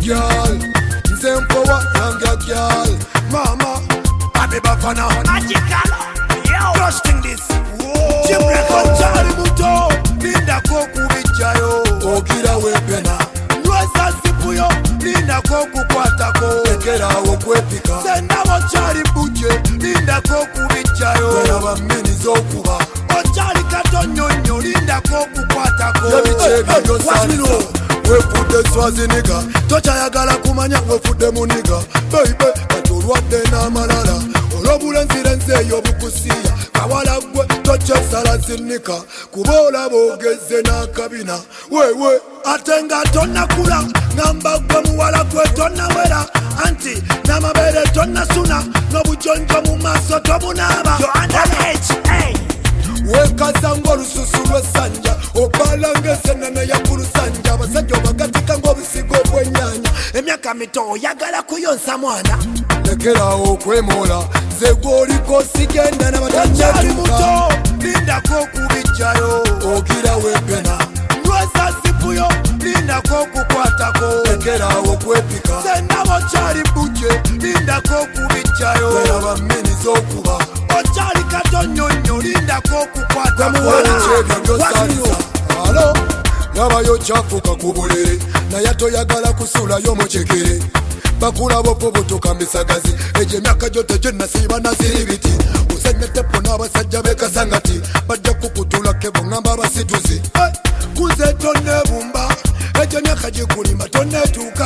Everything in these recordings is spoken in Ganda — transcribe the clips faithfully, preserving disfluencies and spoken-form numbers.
girl. Nsempowa younger girl. Mama, Abi Bafana. Magical, yo. Trusting this. Chimre Konchari Muto. Linda Koku Bichayo. Ogira Wepena. Nwesa Sipuyo. Linda Koku Kwatako. Ekera Okwepika. Senda Wachari Buche. Linda Koku Bichayo. Wherever mini zokuba. Ochari Katonyonyo. Linda Koku Kwatako. Yabichebe Yosarino. Wefude swazi niga. Tocha yagala kumanya wefude muniga. Baby, katurwade na malala. Olobule nzirenze yobukusiya. Kawala gwe tocha sala zinika. Kubola bogeze na kabina. Wewe atenga tonna kula. Ngamba gwe muwala kwe tonna wera. Anti namabere tonna suna. Nobujonjo mu maso tomunaba. You're underage, hey. Wekaza ngolususu lwesanja. Obalange senene ya kurusanja. Basajja obagatika ng'obisigo bw'ennyanja. Emyaka mito yagala kuyonsa mwana. Lekerawo okwemola. Ze gwoliko sigenda n'abatanyali muto. Lindako kubijjayo. Ogira wepena. Nwesa sipuyo. Lindako kukwatako. Lekerawo okwepika. Senabo kyali buje. Lindako kubijjayo. Weraba mmini z'okuba. Ochali katonyonyo. Lindako kukwatako. Walikyebyo byosalisa. Alo. Yabayo kyafuuka ku bulere. Naye toyagala kusulayo mu kigere. Bakulabo pobotoka misagazi. Eje emyaka gyote gye nasiiba naziri biti. Uzanye tepo n'abasajja b'ekasangati. Bajja kukutula kebo ngamba abasituzi. Kuze tonneebumba. Ejo emyaka gikulima tonneetuuka.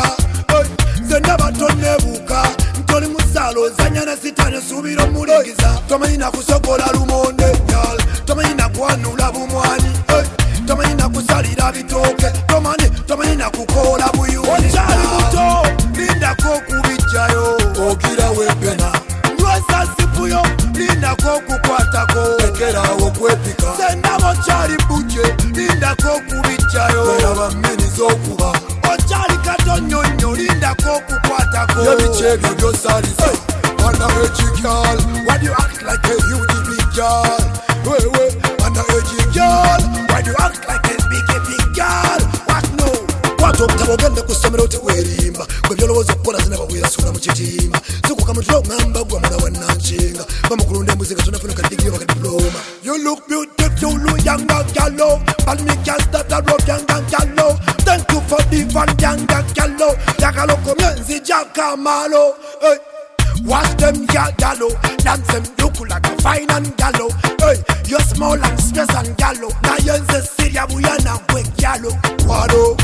Nze ndaba tonneebuuka. Ntoli musaalo ozanya na sitaani osuubira omulingiza. Tomanyi na kusogola lumonde nyal. Tomanyi na kwanula bumwani. Tomanyi na kusalira bitooke. Tomanyi tomanyi na kukoola buyuni. Okyali muto. Lindako kubijjayo. Ogira wepena. Nwesa sipuyo. Lindako kukwatako. Ekerawo okwepika. Sendabo kyali buje. Lindako kubijjayo. Weraba mmini z'okuba. Okyali katonyonyo. Lindako kukwatako. Yebikyebyo byosalisa. Underage girl. Why do you act like a huge big girl? Wewe underage girl. Why do you act like a big big girl? What no? Watokutaba ogenda ku ssomero teweerimba. Gwe byolowooza okukola zina baweerasula mu kitimba. Zikuka mutwe ngamba gwe mwana wa Nankinga. Bamukulunda embuzi nga tonafuna ka digiri oba ka diploma. You look beautiful, younger girl. But me can't start a rope, younger girl. Thank you for the fun, younger girl. Yagala okomya nzija kamalo. Hey. Watch them ya gallo, dance them look like a fine and gallo. Hey, you small and stress and gallo. Now you're in the city, buyana quick gallo. Wado.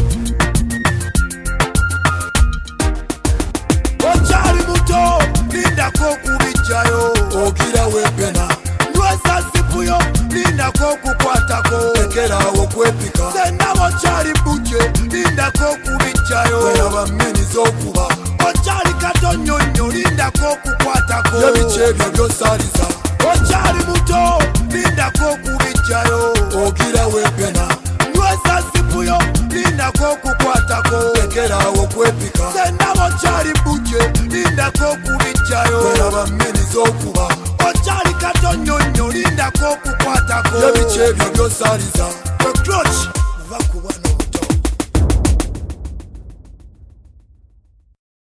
Ochari muto, Lindako kubijjayo. Ogira wepena. Nwesa sipuyo, Lindako kukwatako. Ekerawo okwepika. Sendabo kyali buje, Lindako kubijjayo. Weraba mmini z'okuba. Ochali katonyonyo. Lindako kukwatako. Yebikyebyo byosalisa. Ochali muto. Lindako kubijjayo. Ogira wepena. Nwesa sipuyo. Lindako kukwatako. Ekerawo okwepika. Sendabo kyali buje. Lindako kubijjayo. Weraba mmini z'okuba. Ochali katonyonyo. Lindako kukwatako. Yebikyebyo byosalisa. The clutch. Vakuba.